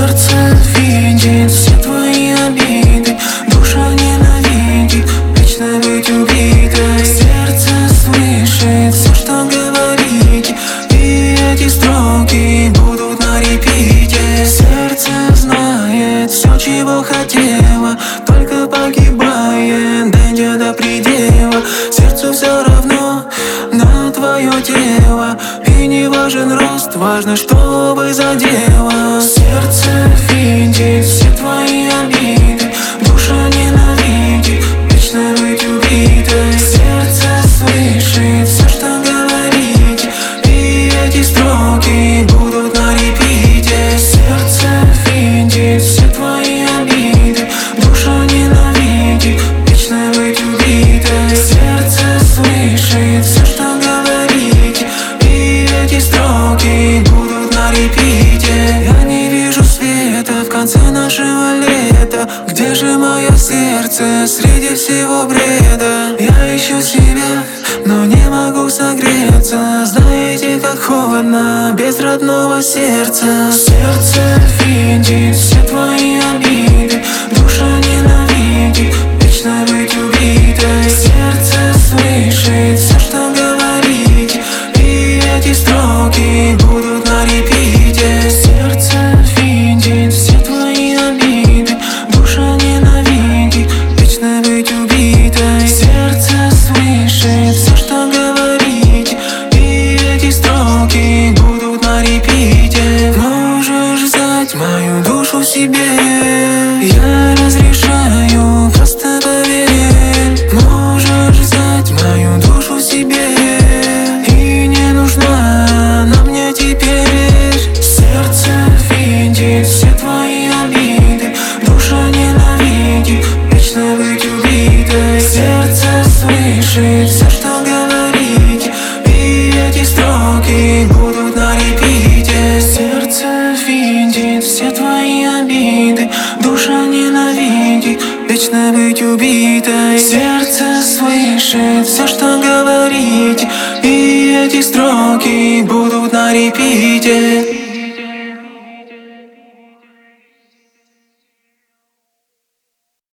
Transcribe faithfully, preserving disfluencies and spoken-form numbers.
Сердце видит все твои обиды, душа ненавидит вечно быть убитой. Сердце слышит все, что говорите, и эти строки будут на репите. Сердце знает все, чего хотела, только погибает, дойдя до предела. Сердцу все равно на твое тело, и не важен рост, важно, чтобы задело. Сердце видит все твои обиды, душа ненавидит вечно быть убитой. Сердце слышит все, что говорите, и эти строки будут на репите. Сердце видит все твои обиды, душа ненавидит вечно быть убитой. Сердце слышит все, что говорите, и эти строки будут на репите. Я не вижу света в конце нашего лета. Где же мое сердце среди всего бреда? Я ищу себя, но не могу согреться. Знаете, как холодно без родного сердца. Сердце видит все твои обиды, душа ненавидит вечно быть убитой. Сердце слышит все, что говорите, и эти строки будут на репите. Сердце видит все твои обиды, душа ненавидит вечно быть убитой. Сердце слышит все, что говорите, и эти строки будут на репите. Можешь взять мою душу себе, я разрешаю, просто поверь. Можешь взять мою душу себе, и не нужна она мне теперь. Сердце видит все твои обиды, душа ненавидит вечно быть убитой. Сердце слышит все, что говорите, и эти строки будут на репите. Сердце видит все твои обиды, душа ненавидит вечно быть убитой. Сердце слышит все, что говорите, и эти строки будут на репите.